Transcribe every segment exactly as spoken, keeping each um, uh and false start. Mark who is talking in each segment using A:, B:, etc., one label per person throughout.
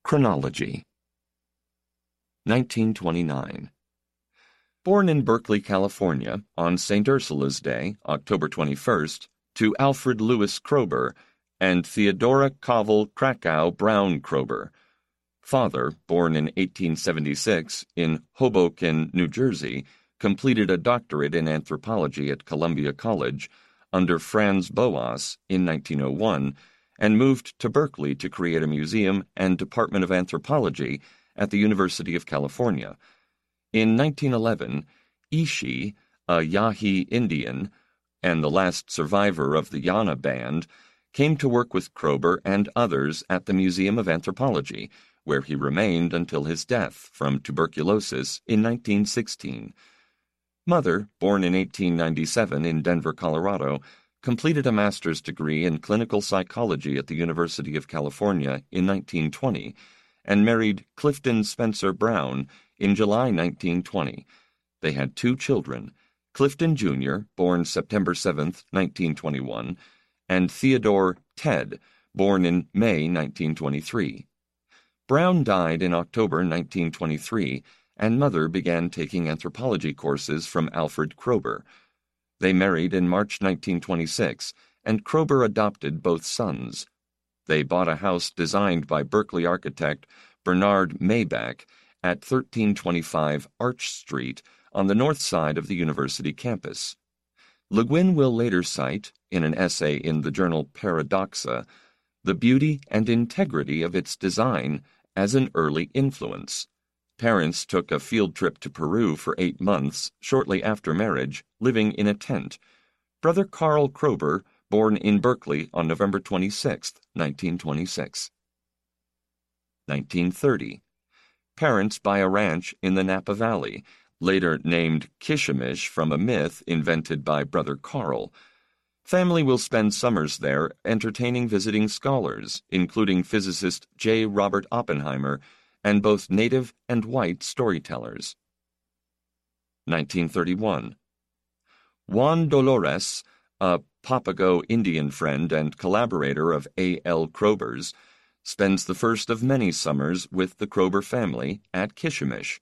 A: Chronology. nineteen twenty-nine. Born in Berkeley, California, on Saint Ursula's Day, October twenty-first, to Alfred Louis Kroeber and Theodora Covell Krakow Brown Kroeber. Father, born in eighteen seventy-six in Hoboken, New Jersey, completed a doctorate in anthropology at Columbia College under Franz Boas in nineteen oh one, and moved to Berkeley to create a museum and Department of Anthropology at the University of California. In nineteen eleven, Ishi, a Yahi Indian, and the last survivor of the Yana band, came to work with Kroeber and others at the Museum of Anthropology, where he remained until his death from tuberculosis in nineteen sixteen. Mother, born in eighteen ninety-seven in Denver, Colorado, completed a master's degree in clinical psychology at the University of California in nineteen twenty, and married Clifton Spencer Brown in July nineteen twenty. They had two children, Clifton Junior, born September seventh, nineteen twenty-one, and Theodore Ted, born in May nineteen twenty-three. Brown died in October nineteen twenty-three, and Mother began taking anthropology courses from Alfred Kroeber. They married in March nineteen twenty-six, and Kroeber adopted both sons. They bought a house designed by Berkeley architect Bernard Maybeck at thirteen twenty-five Arch Street on the north side of the university campus. Le Guin will later cite, in an essay in the journal Paradoxa, the beauty and integrity of its design as an early influence. Parents took a field trip to Peru for eight months shortly after marriage, living in a tent. Brother Carl Kroeber, born in Berkeley on November twenty-sixth, nineteen twenty-six. nineteen thirty. Parents buy a ranch in the Napa Valley, later named Kishimish from a myth invented by Brother Carl. Family will spend summers there entertaining visiting scholars, including physicist J. Robert Oppenheimer, and both native and white storytellers. nineteen thirty-one. Juan Dolores, a Papago Indian friend and collaborator of A. L. Kroeber's, spends the first of many summers with the Kroeber family at Kishimish.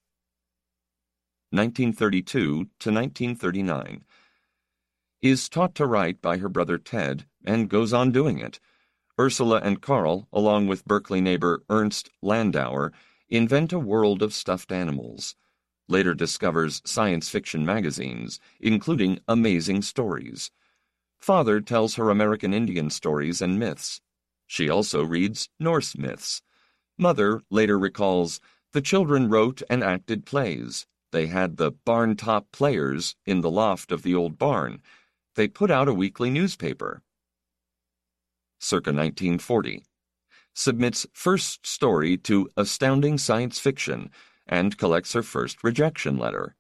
A: nineteen thirty-two to nineteen thirty-nine. Is taught to write by her brother Ted, and goes on doing it. Ursula and Carl, along with Berkeley neighbor Ernst Landauer, invent a world of stuffed animals. Later discovers science fiction magazines, including Amazing Stories. Father tells her American Indian stories and myths. She also reads Norse myths. Mother later recalls, the children wrote and acted plays. They had the barn top players in the loft of the old barn. They put out a weekly newspaper. Circa nineteen forty. Submits first story to Astounding Science Fiction and collects her first rejection letter.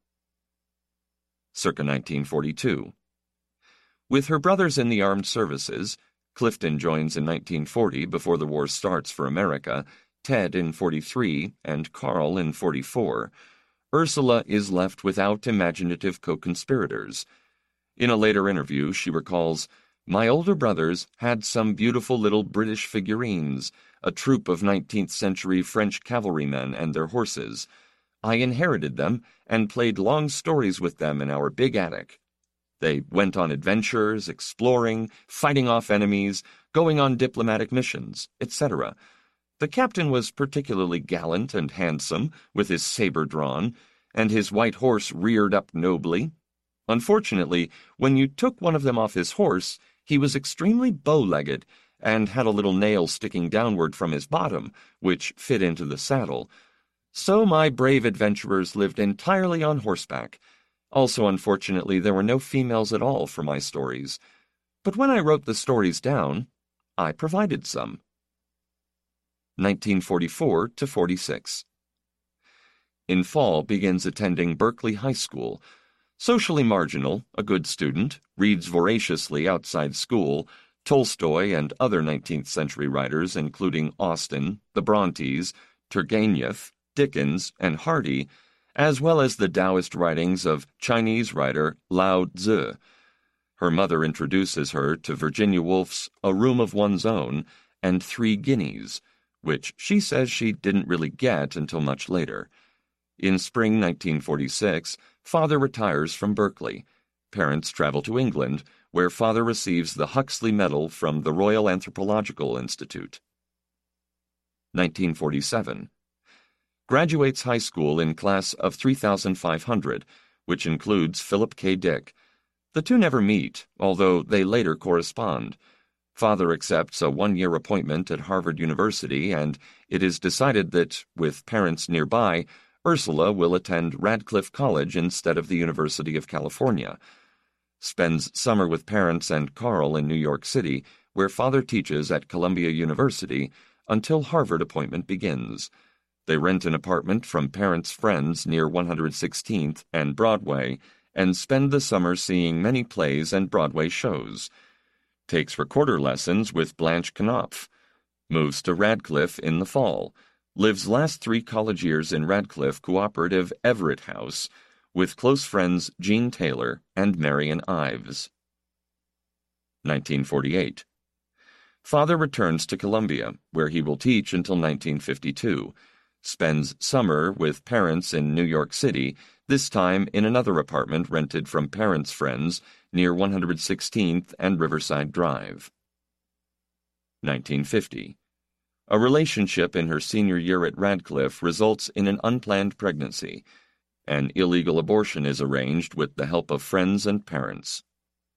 A: Circa nineteen forty-two. With her brothers in the armed services, Clifton joins in nineteen forty before the war starts for America, Ted in forty-three, and Carl in forty-four, Ursula is left without imaginative co-conspirators. In a later interview, she recalls, my older brothers had some beautiful little British figurines, a troop of nineteenth century French cavalrymen and their horses. I inherited them and played long stories with them in our big attic. They went on adventures, exploring, fighting off enemies, going on diplomatic missions, et cetera. The captain was particularly gallant and handsome, with his saber drawn, and his white horse reared up nobly. Unfortunately, when you took one of them off his horse, he was extremely bow-legged, and had a little nail sticking downward from his bottom, which fit into the saddle. So my brave adventurers lived entirely on horseback. Also, unfortunately, there were no females at all for my stories. But when I wrote the stories down, I provided some. nineteen forty-four to forty-six. In fall begins attending Berkeley High School. Socially marginal, a good student, reads voraciously outside school, Tolstoy and other nineteenth century writers, including Austen, the Brontes, Turgenev, Dickens, and Hardy, as well as the Taoist writings of Chinese writer Lao Tzu. Her mother introduces her to Virginia Woolf's A Room of One's Own and Three Guineas, which she says she didn't really get until much later. In spring nineteen forty-six, father retires from Berkeley. Parents travel to England, where father receives the Huxley Medal from the Royal Anthropological Institute. nineteen forty-seven. Graduates high school in class of three thousand five hundred, which includes Philip K. Dick. The two never meet, although they later correspond. Father accepts a one-year appointment at Harvard University, and it is decided that, with parents nearby, Ursula will attend Radcliffe College instead of the University of California. Spends summer with parents and Carl in New York City, where father teaches at Columbia University, until Harvard appointment begins. They rent an apartment from parents' friends near one hundred sixteenth and Broadway, and spend the summer seeing many plays and Broadway shows. Takes recorder lessons with Blanche Knopf. Moves to Radcliffe in the fall. Lives last three college years in Radcliffe Cooperative Everett House, with close friends Jean Taylor and Marian Ives. nineteen forty-eight. Father returns to Columbia, where he will teach until nineteen fifty-two. Spends summer with parents in New York City, this time in another apartment rented from parents' friends near one hundred sixteenth and Riverside Drive. nineteen fifty. A relationship in her senior year at Radcliffe results in an unplanned pregnancy. An illegal abortion is arranged with the help of friends and parents.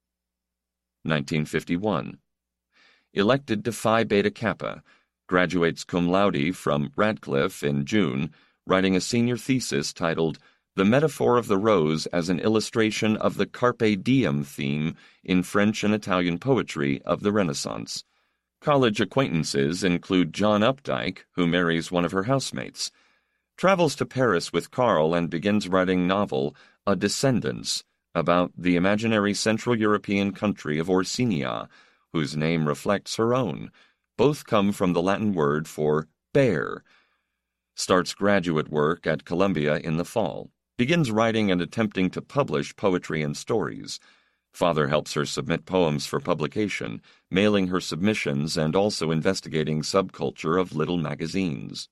A: nineteen fifty-one. Elected to Phi Beta Kappa, graduates cum laude from Radcliffe in June, writing a senior thesis titled The Metaphor of the Rose as an Illustration of the Carpe Diem theme in French and Italian poetry of the Renaissance. College acquaintances include John Updike, who marries one of her housemates. Travels to Paris with Carl and begins writing novel A Descendants, about the imaginary Central European country of Orsini, whose name reflects her own. Both come from the Latin word for bear. Starts graduate work at Columbia in the fall. Begins writing and attempting to publish poetry and stories. Father helps her submit poems for publication, mailing her submissions and also investigating subculture of little magazines.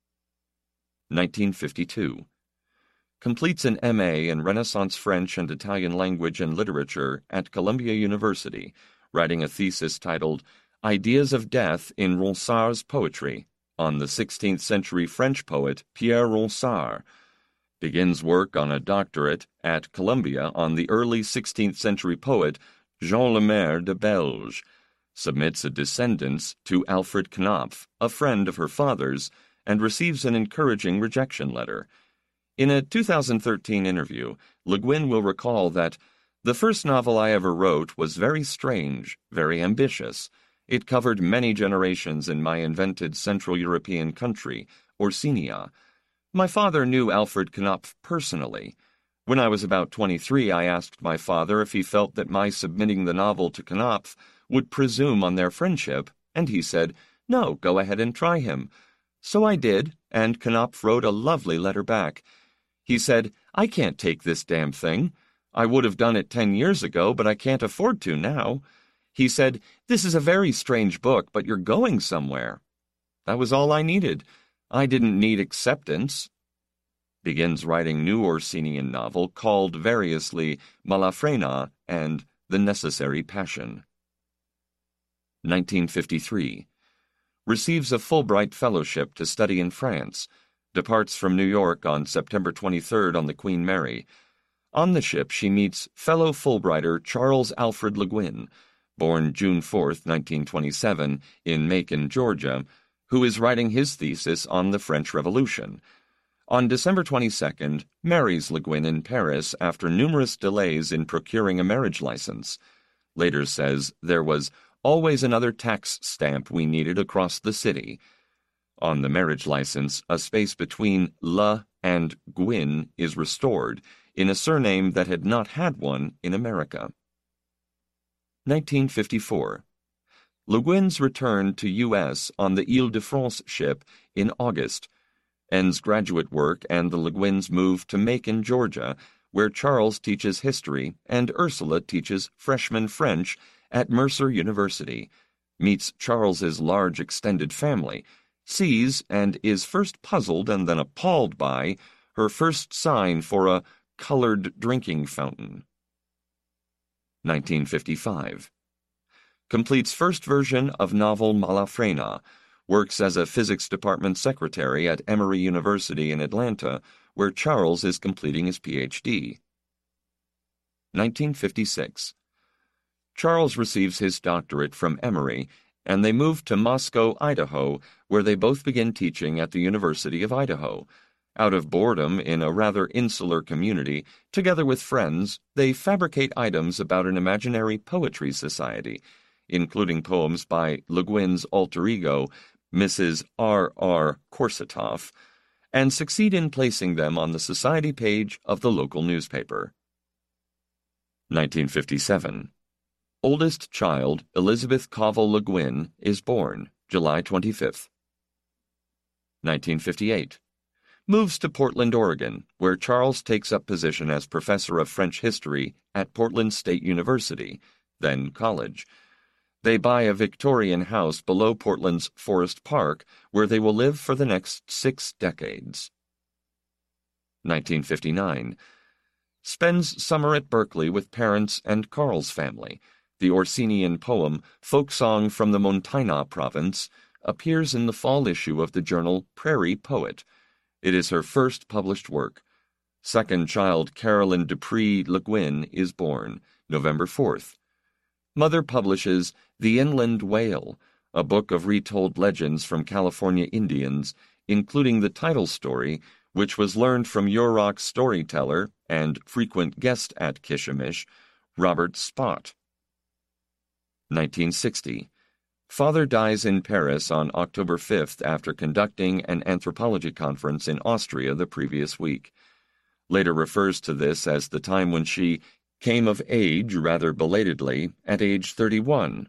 A: nineteen fifty-two. Completes an M A in Renaissance French and Italian language and literature at Columbia University, writing a thesis titled Ideas of Death in Ronsard's Poetry, on the sixteenth century French poet Pierre Ronsard. Begins work on a doctorate at Columbia on the early sixteenth century poet Jean Lemaire de Belge. Submits a Descendants to Alfred Knopf, a friend of her father's, and receives an encouraging rejection letter. In a two thousand thirteen interview, Le Guin will recall that the first novel I ever wrote was very strange, very ambitious. It covered many generations in my invented Central European country, Orsini. My father knew Alfred Knopf personally. When I was about twenty-three, I asked my father if he felt that my submitting the novel to Knopf would presume on their friendship, and he said, "No, go ahead and try him." So I did, and Knopf wrote a lovely letter back. He said, "I can't take this damn thing. I would have done it ten years ago, but I can't afford to now." He said, "This is a very strange book, but you're going somewhere." That was all I needed. I didn't need acceptance. Begins writing new Orsinian novel called variously Malafrena and The Necessary Passion. nineteen fifty-three. Receives a Fulbright Fellowship to study in France. Departs from New York on September twenty-third on the Queen Mary. On the ship she meets fellow Fulbrighter Charles Alfred Le Guin, born June fourth, nineteen twenty-seven, in Macon, Georgia, who is writing his thesis on the French Revolution. On December twenty-second, marries Le Guin in Paris after numerous delays in procuring a marriage license. Later says there was always another tax stamp we needed across the city. On the marriage license, a space between Le and Guin is restored, in a surname that had not had one in America. nineteen fifty-four. Le Guin's return to U S on the Ile-de-France ship in August. Ends graduate work and the Le Guins move to Macon, Georgia, where Charles teaches history and Ursula teaches freshman French at Mercer University. Meets Charles's large extended family, sees and is first puzzled and then appalled by her first sign for a colored drinking fountain. nineteen fifty-five. Completes first version of novel Malafrena, works as a physics department secretary at Emory University in Atlanta, where Charles is completing his P H D. nineteen fifty-six. Charles receives his doctorate from Emory, and they move to Moscow, Idaho, where they both begin teaching at the University of Idaho. Out of boredom in a rather insular community, together with friends, they fabricate items about an imaginary poetry society, including poems by Le Guin's alter ego, Missus R R Korsatoff, and succeed in placing them on the society page of the local newspaper. nineteen fifty-seven. Oldest child, Elizabeth Covell Le Guin, is born, July twenty-fifth. nineteen fifty-eight. Moves to Portland, Oregon, where Charles takes up position as professor of French history at Portland State University, then college. They buy a Victorian house below Portland's Forest Park, where they will live for the next six decades. nineteen fifty-nine. Spends summer at Berkeley with parents and Carl's family. The Orsinian poem, Folk Song from the Montana Province, appears in the fall issue of the journal Prairie Poet. It is her first published work. Second child, Carolyn Dupree Le Guin, is born, November fourth. Mother publishes The Inland Whale, a book of retold legends from California Indians, including the title story, which was learned from Yurok storyteller and frequent guest at Kishimish, Robert Spott. nineteen sixty. Father dies in Paris on October fifth after conducting an anthropology conference in Austria the previous week. Later refers to this as the time when she came of age rather belatedly at age thirty-one.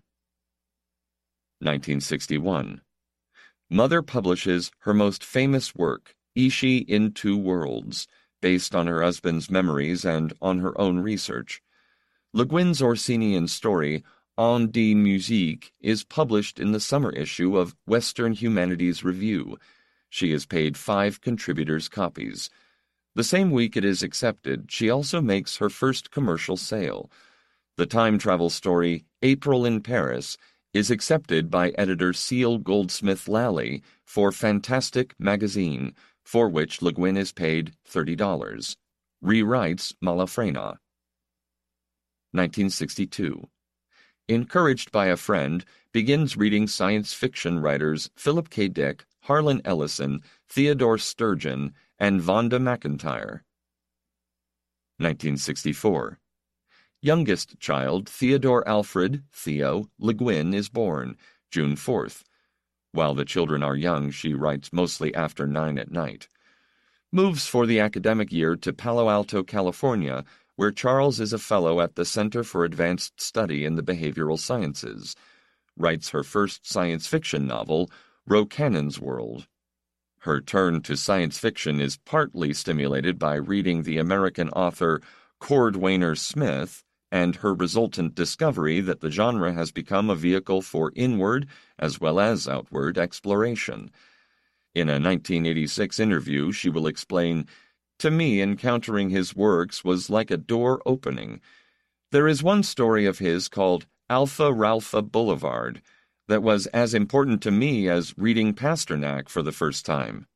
A: nineteen sixty-one. Mother publishes her most famous work, Ishi in Two Worlds, based on her husband's memories and on her own research. Le Guin's Orsinian story, On die Musique, is published in the summer issue of Western Humanities Review. She has paid five contributors copies. The same week it is accepted, she also makes her first commercial sale. The time travel story, April in Paris, is accepted by editor Cecil Goldsmith Lally for Fantastic Magazine, for which Le Guin is paid thirty dollars. Rewrites Malafrena. nineteen sixty-two. Encouraged by a friend, begins reading science fiction writers Philip K. Dick, Harlan Ellison, Theodore Sturgeon, and Vonda McIntyre. nineteen sixty-four. Youngest child, Theodore Alfred, Theo, Le Guin, is born, June fourth. While the children are young, she writes mostly after nine at night. Moves for the academic year to Palo Alto, California, where Charles is a fellow at the Center for Advanced Study in the Behavioral Sciences. Writes her first science fiction novel, Rocannon's World. Her turn to science fiction is partly stimulated by reading the American author Cordwainer Smith and her resultant discovery that the genre has become a vehicle for inward as well as outward exploration. In a nineteen eighty-six interview, she will explain, "To me, encountering his works was like a door opening. There is one story of his called Alpha Ralpha Boulevard that was as important to me as reading Pasternak for the first time."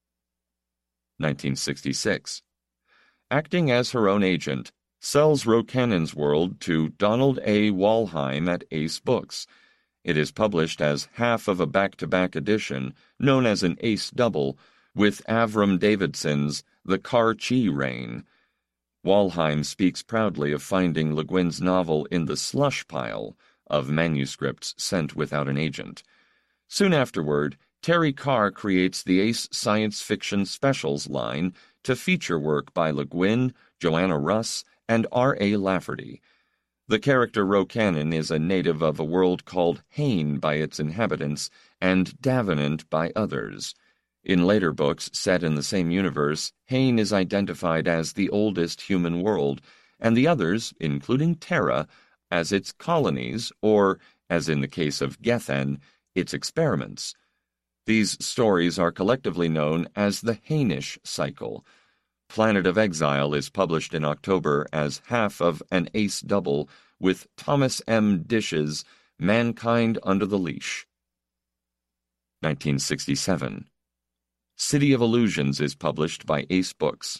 A: nineteen sixty-six. Acting as her own agent, sells Rocannon's World to Donald A. Walheim at Ace Books. It is published as half of a back-to-back edition, known as an Ace Double, with Avram Davidson's The Kar-Chi Reign. Walheim speaks proudly of finding Le Guin's novel in the slush pile of manuscripts sent without an agent. Soon afterward, Terry Carr creates the Ace Science Fiction Specials line to feature work by Le Guin, Joanna Russ, and R A Lafferty. The character Rocannon is a native of a world called Hain by its inhabitants and Davenant by others. In later books set in the same universe, Hain is identified as the oldest human world, and the others, including Terra, as its colonies or, as in the case of Gethen, its experiments. These stories are collectively known as the Hainish Cycle. Planet of Exile is published in October as half of an ace double with Thomas M. Dish's Mankind Under the Leash. nineteen sixty-seven. City of Illusions is published by Ace Books.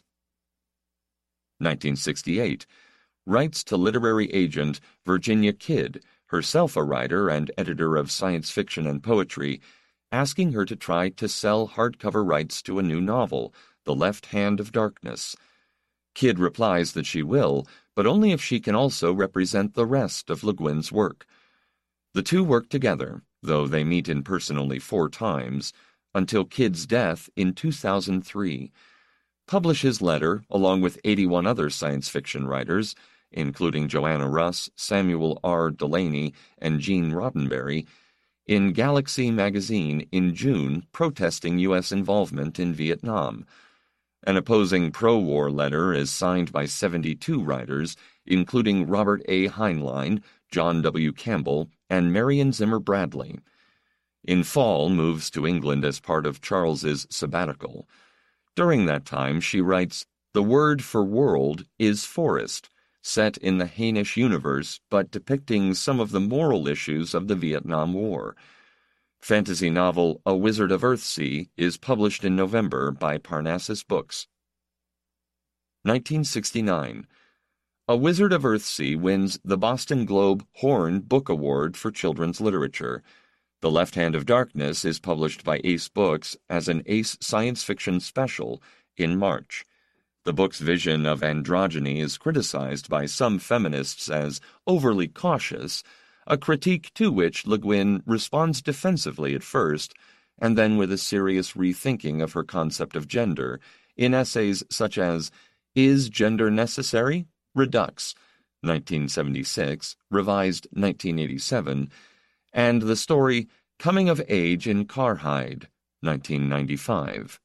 A: nineteen sixty-eight. Writes to literary agent Virginia Kidd, herself a writer and editor of science fiction and poetry, asking her to try to sell hardcover rights to a new novel, The Left Hand of Darkness. Kidd replies that she will, but only if she can also represent the rest of Le Guin's work. The two work together, though they meet in person only four times, until Kidd's death in two thousand three. Publish his letter, along with eighty-one other science fiction writers, including Joanna Russ, Samuel R. Delany, and Gene Roddenberry, in Galaxy magazine in June protesting U S involvement in Vietnam. An opposing pro-war letter is signed by seventy-two writers, including Robert A. Heinlein, John W. Campbell, and Marion Zimmer Bradley. In fall, moves to England as part of Charles's sabbatical. During that time, she writes, "The word for world is forest," set in the Hainish universe, but depicting some of the moral issues of the Vietnam War. Fantasy novel A Wizard of Earthsea is published in November by Parnassus Books. nineteen sixty-nine. A Wizard of Earthsea wins the Boston Globe Horn Book Award for Children's Literature. The Left Hand of Darkness is published by Ace Books as an Ace science fiction special in March. The book's vision of androgyny is criticized by some feminists as overly cautious, a critique to which Le Guin responds defensively at first, and then with a serious rethinking of her concept of gender, in essays such as Is Gender Necessary? Redux, nineteen seventy-six, revised nineteen eighty-seven, and the story Coming of Age in Carhide, nineteen ninety-five.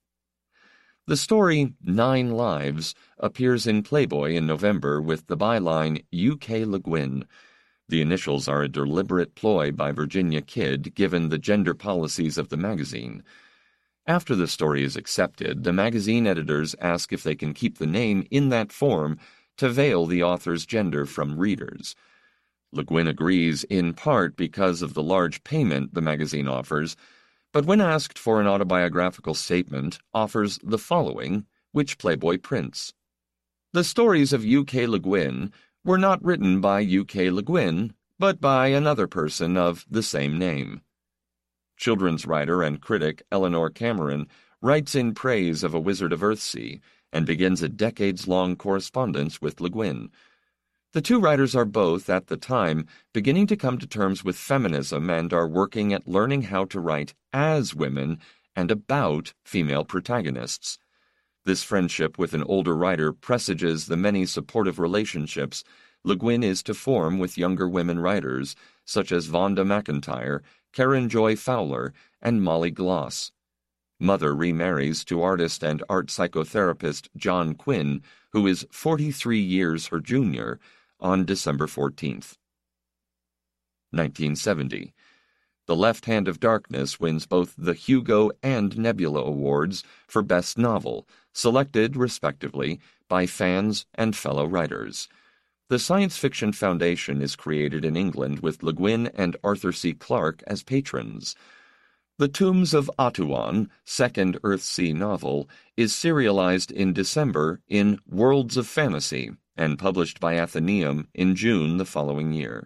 A: The story Nine Lives appears in Playboy in November with the byline U K Le Guin. The initials are a deliberate ploy by Virginia Kidd given the gender policies of the magazine. After the story is accepted, the magazine editors ask if they can keep the name in that form to veil the author's gender from readers. Le Guin agrees in part because of the large payment the magazine offers, but when asked for an autobiographical statement, offers the following, which Playboy prints. The stories of U K Le Guin were not written by U K Le Guin, but by another person of the same name. Children's writer and critic Eleanor Cameron writes in praise of A Wizard of Earthsea and begins a decades-long correspondence with Le Guin. The two writers are both, at the time, beginning to come to terms with feminism and are working at learning how to write as women and about female protagonists. This friendship with an older writer presages the many supportive relationships Le Guin is to form with younger women writers such as Vonda McIntyre, Karen Joy Fowler, and Molly Gloss. Mother remarries to artist and art psychotherapist John Quinn, who is forty-three years her junior, on December fourteenth. nineteen seventy. The Left Hand of Darkness wins both the Hugo and Nebula Awards for Best Novel, selected, respectively, by fans and fellow writers. The Science Fiction Foundation is created in England with Le Guin and Arthur C. Clarke as patrons. The Tombs of Atuan, second Earthsea novel, is serialized in December in Worlds of Fantasy and published by Atheneum in June the following year.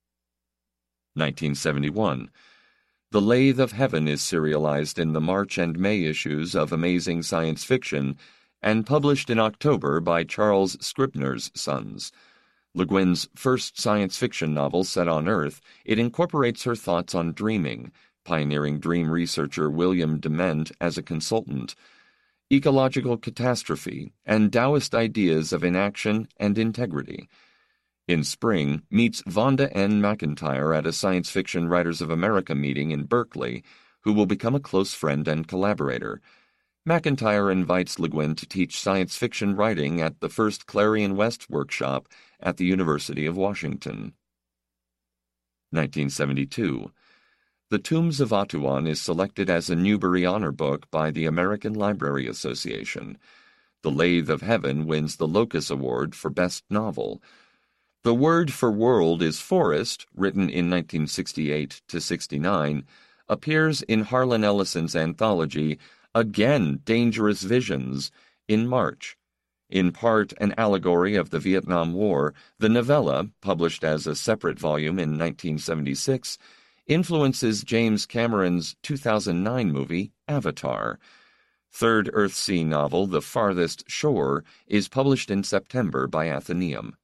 A: nineteen seventy-one. The Lathe of Heaven is serialized in the March and May issues of Amazing Science Fiction and published in October by Charles Scribner's Sons. Le Guin's first science fiction novel set on Earth, it incorporates her thoughts on dreaming, pioneering dream researcher William Dement as a consultant, ecological catastrophe, and Taoist ideas of inaction and integrity. In spring, meets Vonda N. McIntyre at a Science Fiction Writers of America meeting in Berkeley, who will become a close friend and collaborator. McIntyre invites Le Guin to teach science fiction writing at the first Clarion West workshop at the University of Washington. nineteen seventy-two. The Tombs of Atuan is selected as a Newbery Honor Book by the American Library Association. The Lathe of Heaven wins the Locus Award for Best Novel. The Word for World is Forest, written in nineteen sixty-eight to sixty-nine, appears in Harlan Ellison's anthology, Again Dangerous Visions, in March. In part an allegory of the Vietnam War, the novella, published as a separate volume in nineteen seventy-six, influences James Cameron's two thousand nine movie, Avatar. Third Earthsea novel, The Farthest Shore, is published in September by Atheneum.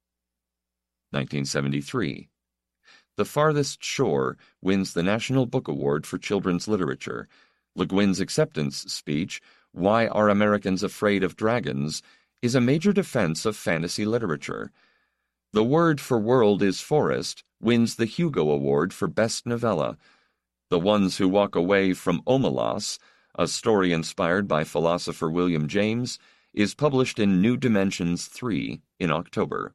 A: nineteen seventy-three. The Farthest Shore wins the National Book Award for Children's Literature. Le Guin's acceptance speech, Why Are Americans Afraid of Dragons?, is a major defense of fantasy literature. The Word for World is Forest wins the Hugo Award for Best Novella. The Ones Who Walk Away from Omelas, a story inspired by philosopher William James, is published in New Dimensions three in October.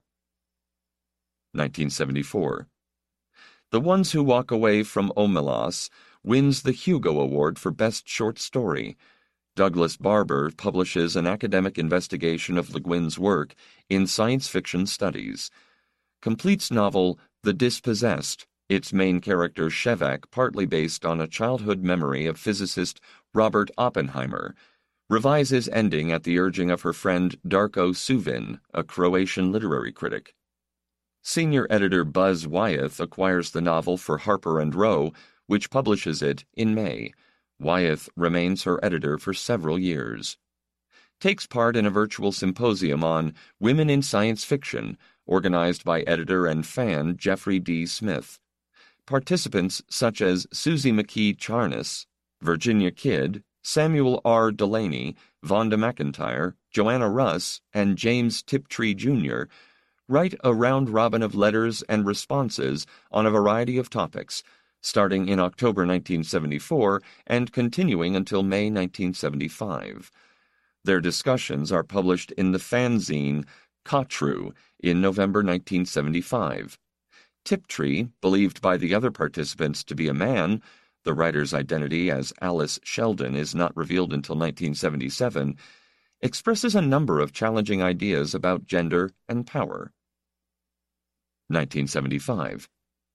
A: nineteen seventy-four. The Ones Who Walk Away from Omelas wins the Hugo Award for Best Short Story. Douglas Barber publishes an academic investigation of Le Guin's work in Science Fiction Studies. Completes novel The Dispossessed, its main character Shevak partly based on a childhood memory of physicist Robert Oppenheimer. Revises ending at the urging of her friend Darko Suvin, a Croatian literary critic. Senior editor Buzz Wyeth acquires the novel for Harper and Row, which publishes it in May. Wyeth remains her editor for several years. Takes part in a virtual symposium on Women in Science Fiction, organized by editor and fan Jeffrey D. Smith. Participants such as Susie McKee Charnas, Virginia Kidd, Samuel R. Delaney, Vonda McIntyre, Joanna Russ, and James Tiptree Junior write a round-robin of letters and responses on a variety of topics, starting in October nineteen seventy-four and continuing until May nineteen seventy-five. Their discussions are published in the fanzine Kotru in November nineteen seventy-five. Tiptree, believed by the other participants to be a man, the writer's identity as Alice Sheldon is not revealed until nineteen seventy-seven, expresses a number of challenging ideas about gender and power. nineteen seventy-five.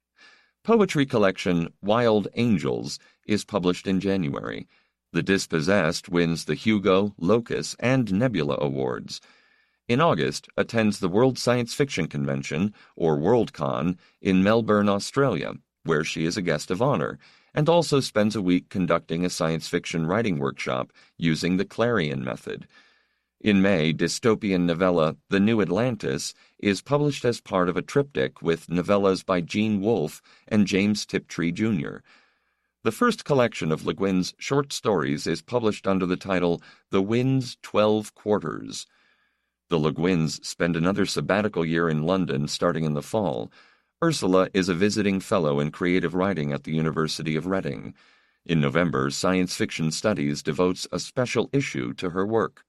A: Poetry collection Wild Angels is published in January. The Dispossessed wins the Hugo, Locus, and Nebula Awards. In August, attends the World Science Fiction Convention, or WorldCon, in Melbourne, Australia, where she is a guest of honor, and also spends a week conducting a science fiction writing workshop using the Clarion method. In May, dystopian novella The New Atlantis is published as part of a triptych with novellas by Gene Wolfe and James Tiptree Junior The first collection of Le Guin's short stories is published under the title The Wind's Twelve Quarters. The Le Guins spend another sabbatical year in London starting in the fall. Ursula is a visiting fellow in creative writing at the University of Reading. In November, Science Fiction Studies devotes a special issue to her work.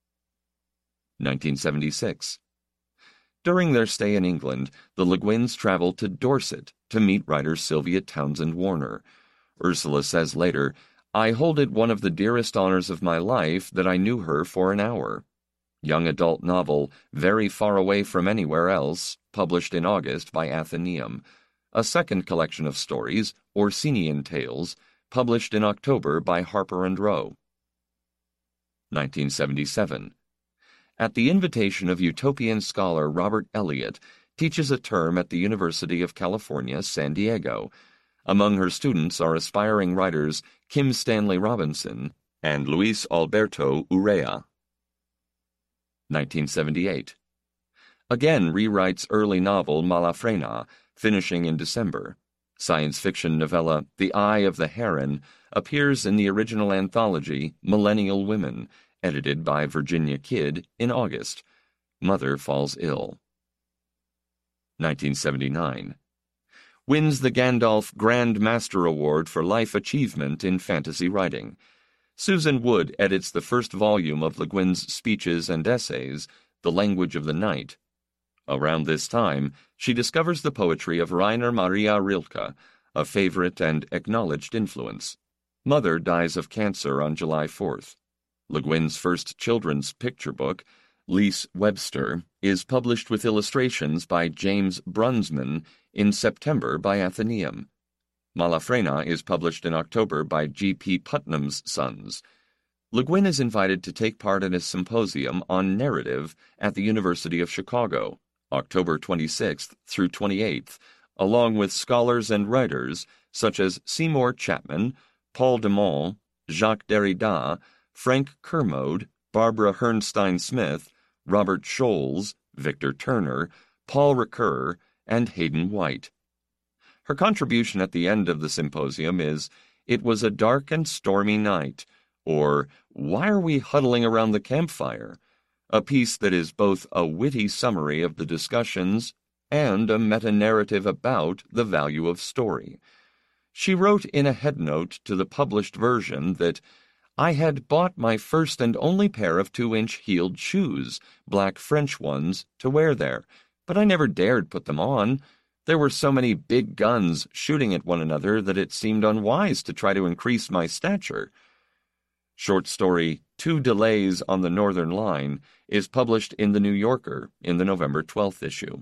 A: nineteen seventy-six. During their stay in England, the Le Guins travel to Dorset to meet writer Sylvia Townsend Warner. Ursula says later, I hold it one of the dearest honors of my life that I knew her for an hour. Young adult novel Very Far Away from Anywhere Else, published in August by Atheneum. A second collection of stories, Orsinian Tales, published in October by Harper and Row. nineteen seventy-seven. At the invitation of utopian scholar Robert Elliott, teaches a term at the University of California, San Diego. Among her students are aspiring writers Kim Stanley Robinson and Luis Alberto Urrea. nineteen seventy-eight. Again rewrites early novel Malafrena, finishing in December. Science fiction novella The Eye of the Heron appears in the original anthology Millennial Women, edited by Virginia Kidd, in August. Mother falls ill. nineteen seventy-nine. Wins the Gandalf Grand Master Award for Life Achievement in Fantasy Writing. Susan Wood edits the first volume of Le Guin's speeches and essays, The Language of the Night. Around this time, she discovers the poetry of Rainer Maria Rilke, a favorite and acknowledged influence. Mother dies of cancer on July fourth. Le Guin's first children's picture book, Lise Webster, is published with illustrations by James Brunsman in September by Atheneum. Malafrena is published in October by G P Putnam's Sons. Le Guin is invited to take part in a symposium on narrative at the University of Chicago, October twenty-sixth through twenty-eighth, along with scholars and writers such as Seymour Chapman, Paul de Man, Jacques Derrida, Frank Kermode, Barbara Herrnstein-Smith, Robert Scholes, Victor Turner, Paul Ricoeur, and Hayden White. Her contribution at the end of the symposium is, "It was a dark and stormy night," or "Why are we huddling around the campfire?" a piece that is both a witty summary of the discussions and a meta-narrative about the value of story. She wrote in a headnote to the published version that, "I had bought my first and only pair of two-inch heeled shoes, black French ones, to wear there, but I never dared put them on. There were so many big guns shooting at one another that it seemed unwise to try to increase my stature." Short story Two Delays on the Northern Line is published in The New Yorker in the November twelfth issue.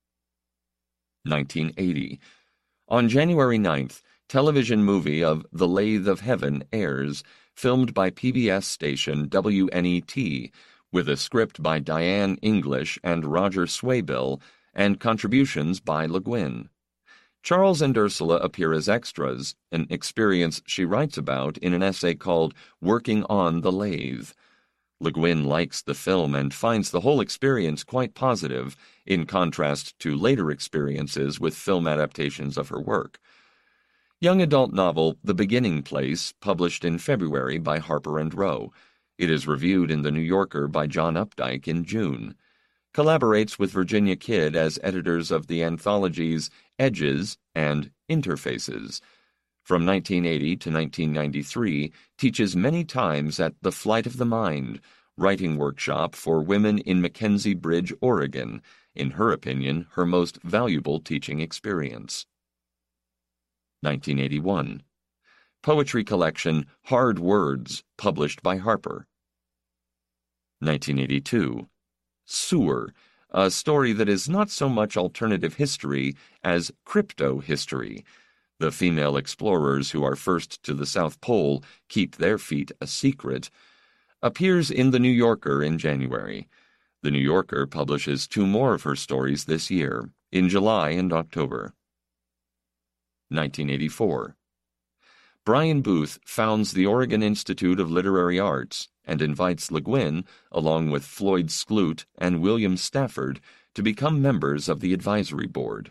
A: nineteen eighty. On January ninth, television movie of The Lathe of Heaven airs, filmed by P B S station W N E T, with a script by Diane English and Roger Swaybill, and contributions by Le Guin. Charles and Ursula appear as extras, an experience she writes about in an essay called Working on the Lathe. Le Guin likes the film and finds the whole experience quite positive, in contrast to later experiences with film adaptations of her work. Young adult novel The Beginning Place, published in February by Harper and Row. It is reviewed in The New Yorker by John Updike in June. Collaborates with Virginia Kidd as editors of the anthologies Edges and Interfaces. From nineteen eighty to nineteen ninety-three, teaches many times at The Flight of the Mind, writing workshop for women in Mackenzie Bridge, Oregon, in her opinion, her most valuable teaching experience. nineteen eighty-one. Poetry collection Hard Words, published by Harper. nineteen eighty-two. Sewer, a story that is not so much alternative history as crypto-history. The female explorers who are first to the South Pole keep their feat a secret, appears in The New Yorker in January. The New Yorker publishes two more of her stories this year, in July and October. nineteen eighty-four. Brian Booth founds the Oregon Institute of Literary Arts and invites Le Guin, along with Floyd Skloot and William Stafford, to become members of the advisory board.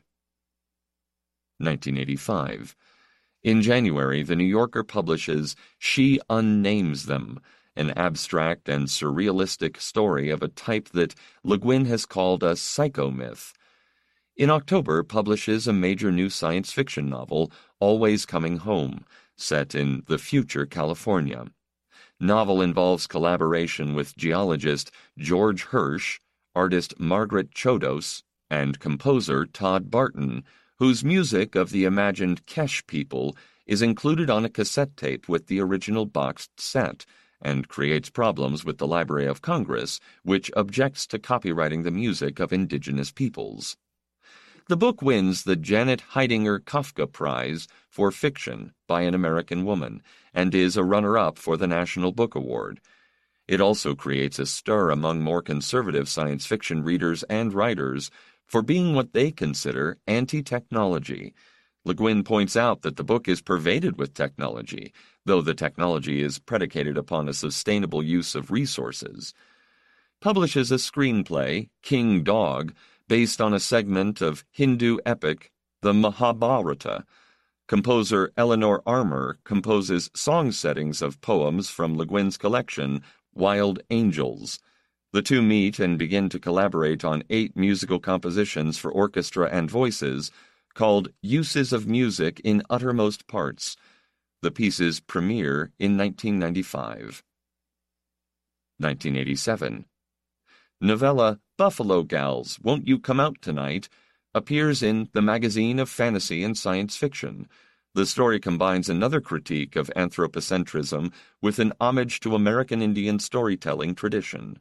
A: nineteen eighty-five. In January, The New Yorker publishes She Unnames Them, an abstract and surrealistic story of a type that Le Guin has called a psychomyth. In October, publishes a major new science fiction novel, Always Coming Home, set in the future California. Novel involves collaboration with geologist George Hirsch, artist Margaret Chodos, and composer Todd Barton, whose music of the imagined Kesh people is included on a cassette tape with the original boxed set, and creates problems with the Library of Congress, which objects to copyrighting the music of indigenous peoples. The book wins the Janet Heidinger Kafka Prize for Fiction by an American Woman, and is a runner-up for the National Book Award. It also creates a stir among more conservative science fiction readers and writers for being what they consider anti-technology. Le Guin points out that the book is pervaded with technology, though the technology is predicated upon a sustainable use of resources. Publishes a screenplay, King Dog, based on a segment of Hindu epic, the Mahabharata. Composer Eleanor Armour composes song settings of poems from Le Guin's collection, Wild Angels. The two meet and begin to collaborate on eight musical compositions for orchestra and voices, called Uses of Music in Uttermost Parts. The pieces premiere in nineteen ninety-five. nineteen eighty-seven. Novella Buffalo Gals, Won't You Come Out Tonight appears in the Magazine of Fantasy and Science Fiction. The story combines another critique of anthropocentrism with an homage to American Indian storytelling tradition.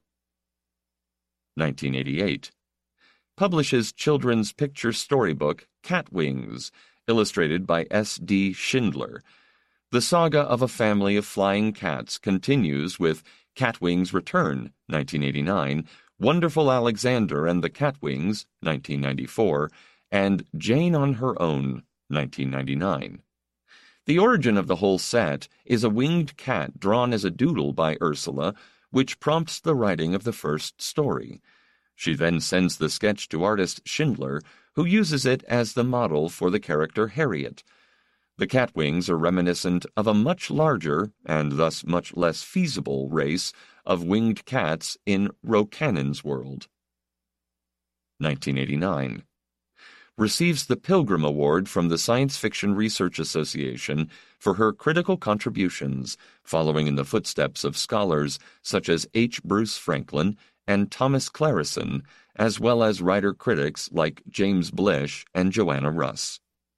A: nineteen eighty-eight. Publishes children's picture storybook Cat Wings, illustrated by S D Schindler. The saga of a family of flying cats continues with Catwings Return, nineteen eighty-nine, Wonderful Alexander and the Catwings, nineteen ninety-four, and Jane on Her Own, nineteen ninety-nine. The origin of the whole set is a winged cat drawn as a doodle by Ursula, which prompts the writing of the first story. She then sends the sketch to artist Schindler, who uses it as the model for the character Harriet. The Catwings are reminiscent of a much larger, and thus much less feasible, race of winged cats in Rocannon's world. nineteen eighty-nine. Receives the Pilgrim Award from the Science Fiction Research Association for her critical contributions, following in the footsteps of scholars such as H. Bruce Franklin and Thomas Clarison, as well as writer-critics like James Blish and Joanna Russ.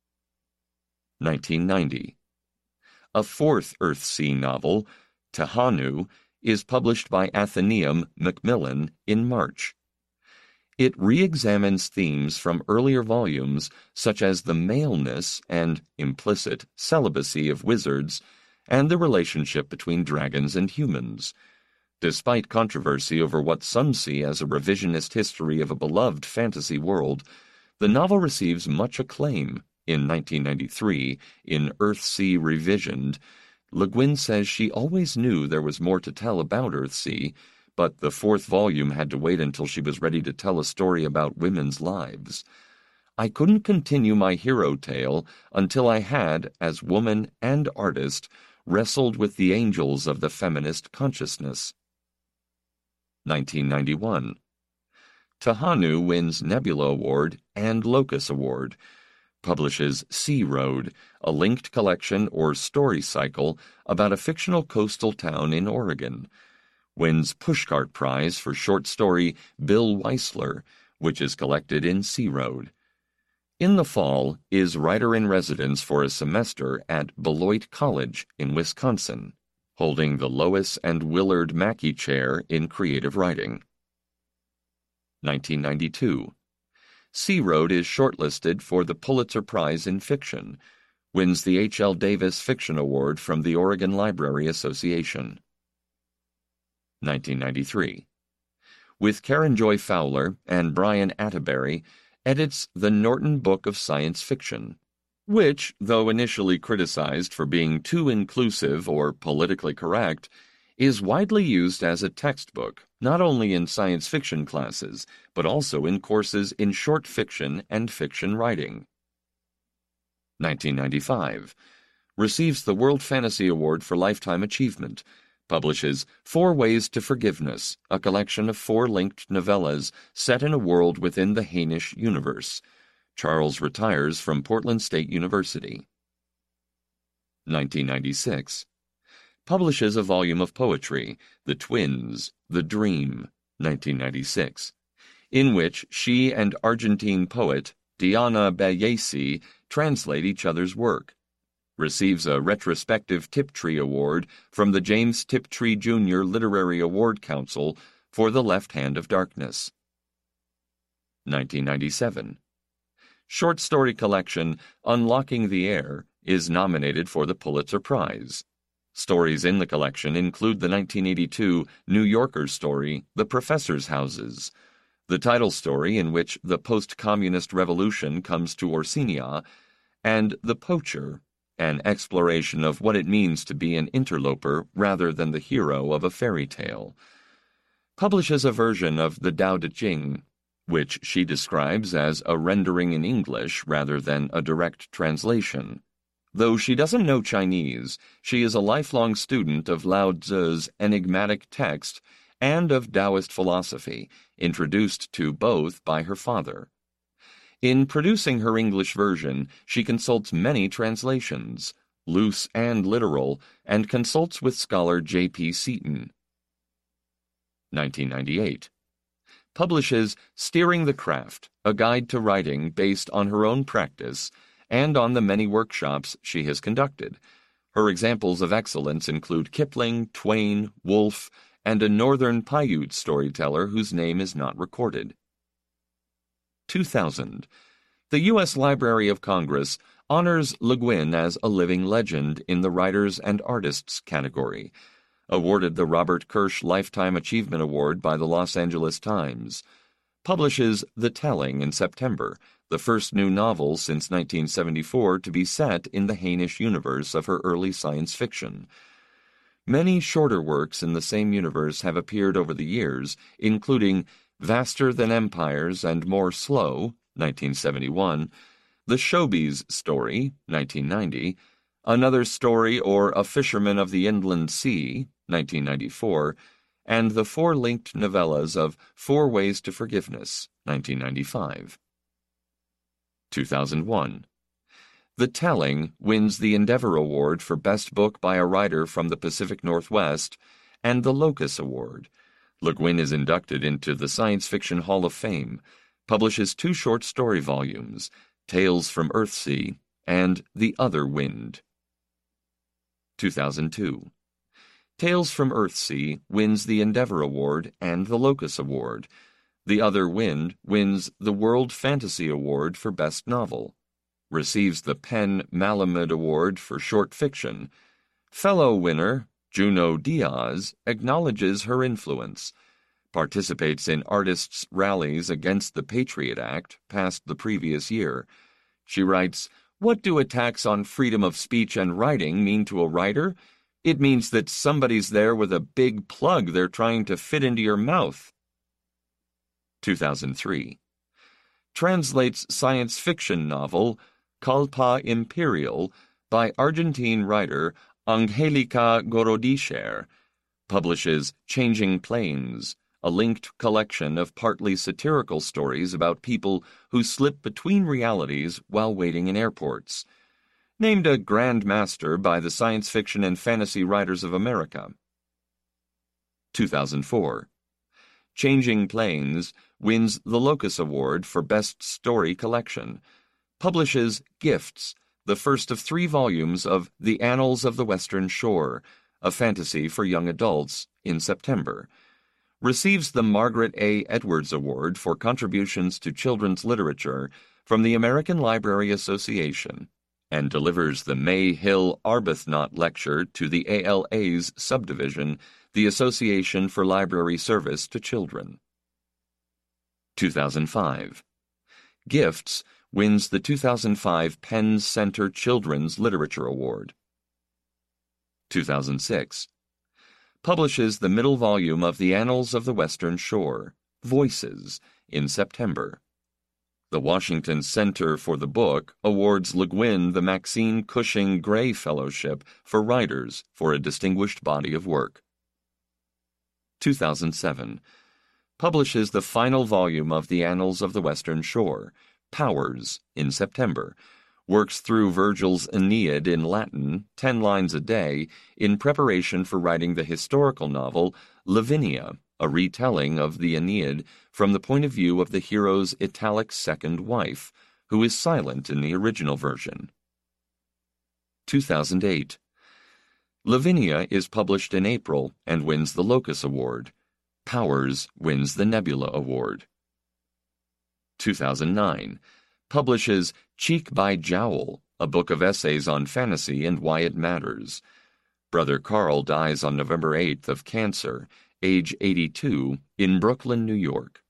A: nineteen ninety. A fourth Earthsea novel, Tehanu, is published by Atheneum Macmillan in March. It re-examines themes from earlier volumes such as the maleness and implicit celibacy of wizards and the relationship between dragons and humans. Despite controversy over what some see as a revisionist history of a beloved fantasy world, the novel receives much acclaim. In nineteen ninety-three, in Earthsea Revisioned, Le Guin says she always knew there was more to tell about Earthsea, but the fourth volume had to wait until she was ready to tell a story about women's lives. I couldn't continue my hero tale until I had, as woman and artist, wrestled with the angels of the feminist consciousness. nineteen ninety-one. Tehanu wins Nebula Award and Locus Award. Publishes Sea Road, a linked collection or story cycle about a fictional coastal town in Oregon. Wins Pushcart Prize for short story Bill Weisler, which is collected in Sea Road. In the fall is writer-in-residence for a semester at Beloit College in Wisconsin, holding the Lois and Willard Mackey Chair in Creative Writing. nineteen ninety-two. Sea Road is shortlisted for the Pulitzer Prize in Fiction, wins the H L Davis Fiction Award from the Oregon Library Association. nineteen ninety-three. With Karen Joy Fowler and Brian Atterbury, edits the Norton Book of Science Fiction, which, though initially criticized for being too inclusive or politically correct, is widely used as a textbook, not only in science fiction classes, but also in courses in short fiction and fiction writing. nineteen ninety-five. Receives the World Fantasy Award for Lifetime Achievement. Publishes Four Ways to Forgiveness, a collection of four linked novellas set in a world within the Hainish universe. Charles retires from Portland State University. nineteen ninety-six. Publishes a volume of poetry, The Twins, The Dream, nineteen ninety-six, in which she and Argentine poet Diana Bayesi translate each other's work. Receives a retrospective Tiptree Award from the James Tiptree Junior Literary Award Council for The Left Hand of Darkness. nineteen ninety-seven. Short story collection Unlocking the Air is nominated for the Pulitzer Prize. Stories in the collection include the nineteen eighty-two New Yorker story The Professor's Houses, the title story in which the post-communist revolution comes to Orsiniya, and The Poacher, an exploration of what it means to be an interloper rather than the hero of a fairy tale. Publishes a version of the Tao Te Ching, which she describes as a rendering in English rather than a direct translation. Though she doesn't know Chinese, she is a lifelong student of Lao Tzu's enigmatic text and of Taoist philosophy, introduced to both by her father. In producing her English version, she consults many translations, loose and literal, and consults with scholar J P Seaton. nineteen ninety-eight. Publishes Steering the Craft, a guide to writing based on her own practice, and on the many workshops she has conducted. Her examples of excellence include Kipling, Twain, Woolf, and a Northern Paiute storyteller whose name is not recorded. two thousand. The U S Library of Congress honors Le Guin as a living legend in the Writers and Artists category. Awarded the Robert Kirsch Lifetime Achievement Award by the Los Angeles Times. Publishes The Telling in September, the first new novel since nineteen seventy-four to be set in the Hainish universe of her early science fiction. Many shorter works in the same universe have appeared over the years, including Vaster Than Empires and More Slow, nineteen seventy-one, The Showbiz Story, nineteen ninety, Another Story or A Fisherman of the Inland Sea, nineteen ninety-four, and the four-linked novellas of Four Ways to Forgiveness, nineteen ninety-five. two thousand one. The Telling wins the Endeavor Award for Best Book by a Writer from the Pacific Northwest and the Locus Award. Le Guin is inducted into the Science Fiction Hall of Fame, publishes two short story volumes, Tales from Earthsea and The Other Wind. two thousand two. Tales from Earthsea wins the Endeavor Award and the Locus Award. The Other Wind wins the World Fantasy Award for Best Novel. Receives the PEN Malamud Award for Short Fiction. Fellow winner Junot Diaz acknowledges her influence. Participates in artists' rallies against the Patriot Act passed the previous year. She writes, "What do attacks on freedom of speech and writing mean to a writer? It means that somebody's there with a big plug they're trying to fit into your mouth." two thousand three. Translates science fiction novel Kalpa Imperial by Argentine writer Angelica Gorodischer. Publishes Changing Planes, a linked collection of partly satirical stories about people who slip between realities while waiting in airports. Named a Grand Master by the Science Fiction and Fantasy Writers of America. two thousand four. Changing Planes wins the Locus Award for Best Story Collection. Publishes Gifts, the first of three volumes of The Annals of the Western Shore, a fantasy for young adults, in September. Receives the Margaret A. Edwards Award for contributions to children's literature from the American Library Association, and delivers the May Hill Arbuthnot Lecture to the A L A's subdivision, the Association for Library Service to Children. two thousand five. Gifts wins the two thousand five PEN Center Children's Literature Award. two thousand six. Publishes the middle volume of The Annals of the Western Shore, Voices, in September. The Washington Center for the Book awards Le Guin the Maxine Cushing Gray Fellowship for Writers for a distinguished body of work. two thousand seven. Publishes the final volume of The Annals of the Western Shore, Powers, in September. Works through Virgil's Aeneid in Latin, ten lines a day, in preparation for writing the historical novel Lavinia, a retelling of the Aeneid from the point of view of the hero's italic second wife, who is silent in the original version. two thousand eight. Lavinia is published in April and wins the Locus Award. Powers wins the Nebula Award. two thousand nine. Publishes Cheek by Jowl, a book of essays on fantasy and why it matters. Brother Carl dies on November eighth of cancer, age eighty-two, in Brooklyn, New York.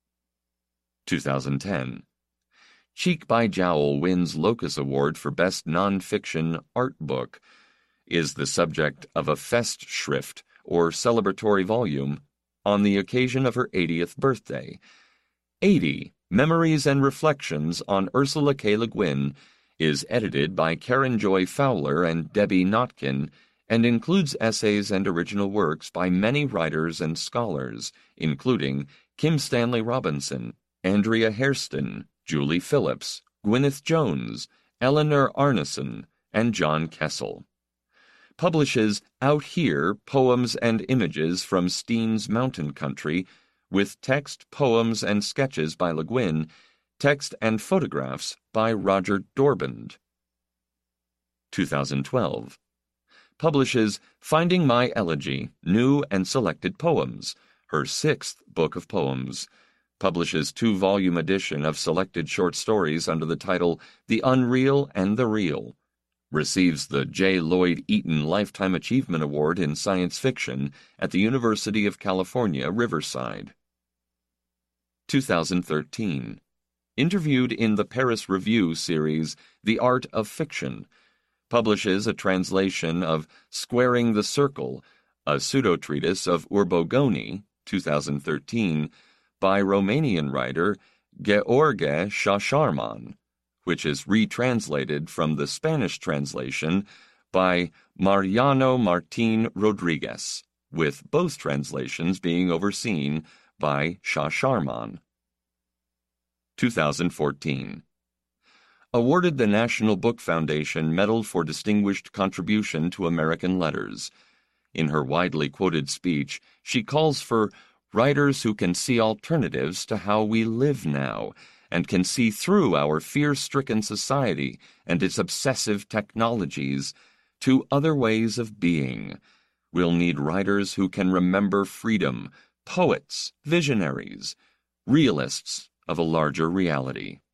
A: two thousand ten. Cheek by Jowl wins Locus Award for Best Non-Fiction Art Book, is the subject of a Festschrift, or celebratory volume, on the occasion of her eightieth birthday. eighty. Memories and Reflections on Ursula K. Le Guin is edited by Karen Joy Fowler and Debbie Notkin and includes essays and original works by many writers and scholars, including Kim Stanley Robinson, Andrea Hairston, Julie Phillips, Gwyneth Jones, Eleanor Arneson, and John Kessel. Publishes Out Here, Poems and Images from Steen's Mountain Country, with text, poems, and sketches by Le Guin, Text and photographs by Roger Dorband. two thousand twelve. Publishes Finding My Elegy, New and Selected Poems, her sixth book of poems. Publishes two-volume edition of selected short stories under the title The Unreal and the Real. Receives the J. Lloyd Eaton Lifetime Achievement Award in Science Fiction at the University of California, Riverside. two thousand thirteen. Interviewed in the Paris Review series The Art of Fiction. Publishes a translation of Squaring the Circle, a pseudo-treatise of Urbogoni, two thousand thirteen, by Romanian writer Gheorghe Șașarman, which is retranslated from the Spanish translation by Mariano Martín Rodriguez, with both translations being overseen by Șașarman. two thousand fourteen. Awarded the National Book Foundation Medal for Distinguished Contribution to American Letters. In her widely quoted speech, she calls for writers who can see alternatives to how we live now, and can see through our fear-stricken society and its obsessive technologies to other ways of being. We'll need writers who can remember freedom, poets, visionaries, realists of a larger reality.